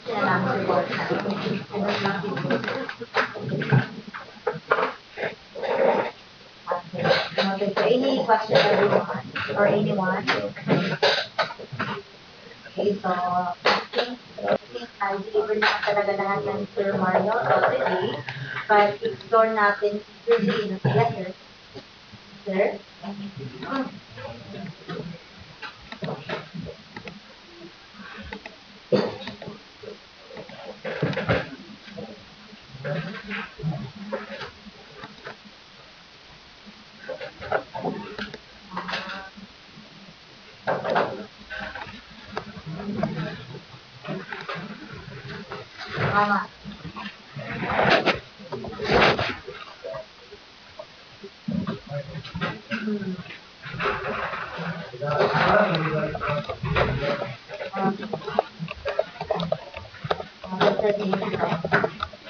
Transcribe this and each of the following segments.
question and answer portion. Okay, so any question everyone or anyone? Okay, so I think I delivered naman talaga lahat ng Sir Mario today. But explore natin si Julie. Yes, sir. Sir? Tama. Hmm. That's a thing.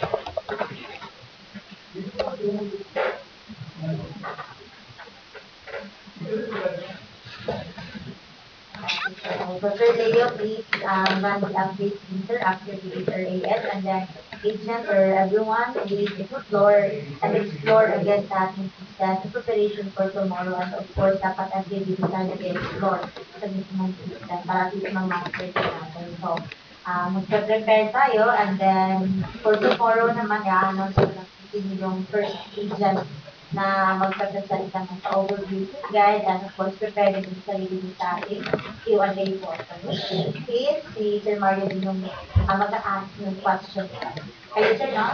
So Sir Leo, please run the update meter after the HRAS and then agent or everyone, please explore again sa ating system in preparation for tomorrow and of course dapat every day tayo nag-explore sa mismong system para at least ma-master din natin. So, magpe-prepare tayo and then for tomorrow naman, i-announce ko lang kung sino yung first agent na magpapresent naman sa overview guide and of course prepare din yung sarili niyo sa ating Q&A portion. In case si Sir Mario din yung mag-ask ng question. Kayo sir, no?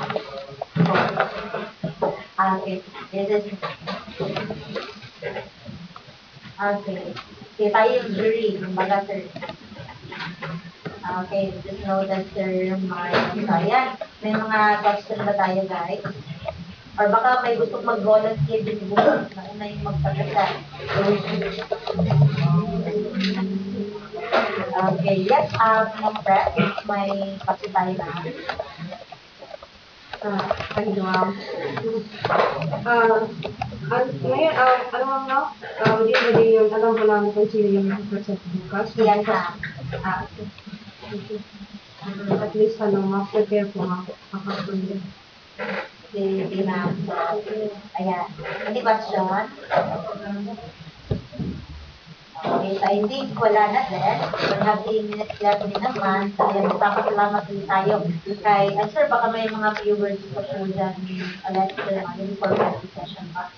Okay. This is, okay. Okay, tayo yung jury, kumbaga sir. Okay, just know that Sir Mario. So, ayan. May mga question ba tayo guys? Or baka may gusto mag-volunteer din bukas na una yung magpagkasal. Okay, yes, mga prep, may kasi tayo na. Ano, ngayon, ano nga, hindi ba din yun, alam mo namin kung sino yung present bukas? Yes, At least, prepare po nga, makapagod. si ma'am. So, ayan. Any question? Okay, so I think wala na din. We have 3 minutes left din naman. So, ayan, nagpapasalamat din tayo kay, sir, baka may mga few words pa siya dyan. Ulit, sir, before the session pa.